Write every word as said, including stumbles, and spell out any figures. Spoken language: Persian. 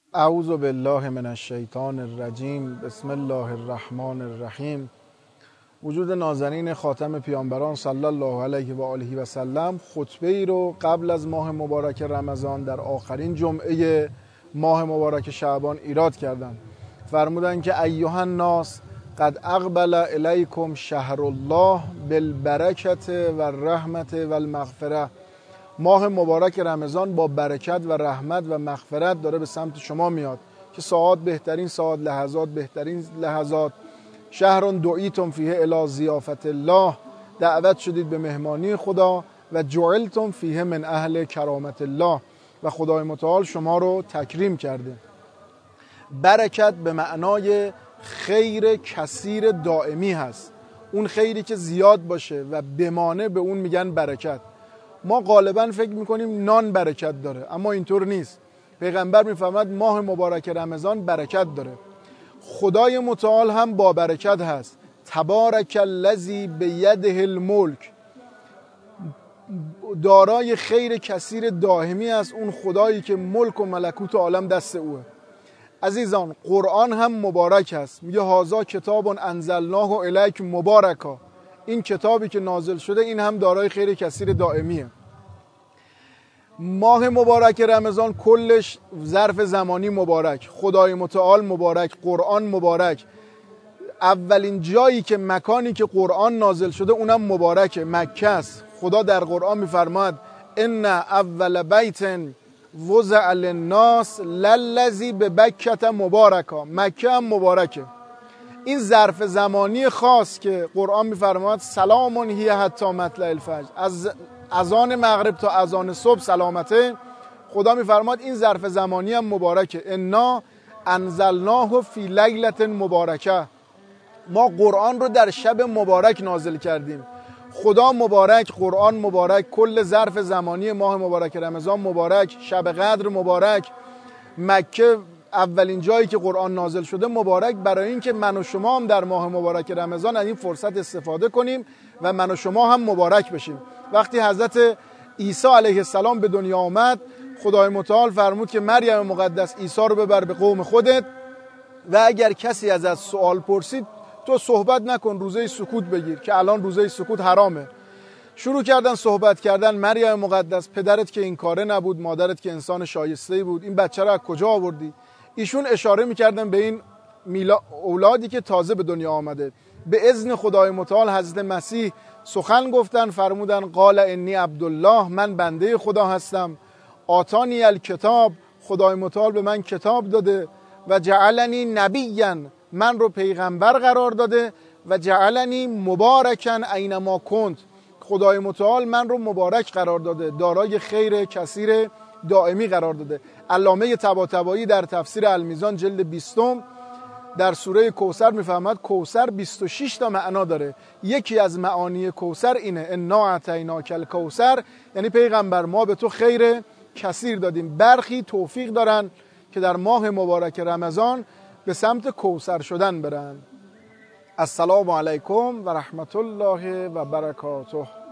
اعوذ بالله من الشیطان الرجیم. بسم الله الرحمن الرحیم. وجود نازنین خاتم پیامبران صلی الله علیه و آله و سلم خطبه ای رو قبل از ماه مبارک رمضان در آخرین جمعه ماه مبارک شعبان ایراد کردند. فرمودند که ایها الناس قد اقبل الیکم شهر الله بالبرکت و الرحمت و المغفره. ماه مبارک رمضان با برکت و رحمت و مغفرت داره به سمت شما میاد که ساعات بهترین ساعات، لحظات بهترین لحظات. شهر دعیتم فیه الی ضیافت الله، دعوت شدید به مهمانی خدا. و جعلتم فیه من اهل کرامت الله، و خدای متعال شما رو تکریم کرده. برکت به معنای خیر کثیر دائمی هست، اون خیری که زیاد باشه و بمانه به اون میگن برکت. ما غالبا فکر میکنیم نان برکت داره، اما اینطور نیست. پیغمبر میفرماد ماه مبارک رمضان برکت داره. خدای متعال هم با برکت هست. تبارک الذی بیده الملک، دارای خیر کثیر دائمی است اون خدایی که ملک و ملکوت عالم دست اوه. عزیزان، قرآن هم مبارک است. میگه هازا کتاب انزلناه الیک مبارکا، این کتابی که نازل شده این هم دارای خیر کثیر دائمیه. ماه مبارک رمضان کلش ظرف زمانی مبارک، خدای متعال مبارک، قرآن مبارک. اولین جایی که مکانی که قرآن نازل شده اونم مبارکه، مکه است. خدا در قرآن میفرماید ان اول بیت وضع للناس للذی ببکة مبارکا، مکه هم مبارکه. این ظرف زمانی خاص که قرآن میفرماید سلام هی حتی مطلع الفجر، از اذان مغرب تا اذان صبح سلامته، خدا میفرماید این ظرف زمانی هم مبارکه. انا انزلناه فی لیلة مبارکه، ما قرآن رو در شب مبارک نازل کردیم. خدا مبارک، قرآن مبارک، کل ظرف زمانی ماه مبارک رمضان مبارک، شب قدر مبارک، مکه اولین جایی که قرآن نازل شده مبارک، برای اینکه من و شما هم در ماه مبارک رمضان از این فرصت استفاده کنیم و من و شما هم مبارک بشیم. وقتی حضرت عیسی علیه السلام به دنیا آمد، خدای متعال فرمود که مریم مقدس عیسی رو ببر به قوم خودت و اگر کسی ازت سوال پرسید تو صحبت نکن، روزه سکوت بگیر، که الان روزه سکوت حرامه. شروع کردن صحبت کردن. مریم مقدس، پدرت که این کاره نبود، مادرت که انسان شایسته‌ای بود، این بچه رو از کجا آوردی؟ ایشون اشاره میکردن به این میلا اولادی که تازه به دنیا آمده. به اذن خدای متعال حضرت مسیح سخن گفتن، فرمودن قال انی عبدالله، من بنده خدا هستم. آتانی الکتاب، خدای متعال به من کتاب داده. و جعلنی نبیا، من رو پیغمبر قرار داده. و جعلنی مبارکن اینما کنت، خدای متعال من رو مبارک قرار داده، دارای خیر کثیر دائمی قرار داده. علامه طباطبایی در تفسیر المیزان جلد بیستم در سوره کوثر میفهمد کوثر بیست و شش تا معنا داره. یکی از معانی کوثر اینه انا اعطیناک الکوثر، یعنی پیغمبر ما به تو خیر کثیر دادیم. برخی توفیق دارن که در ماه مبارک رمضان به سمت کوثر شدن برن. السلام علیکم و رحمت الله و برکاته.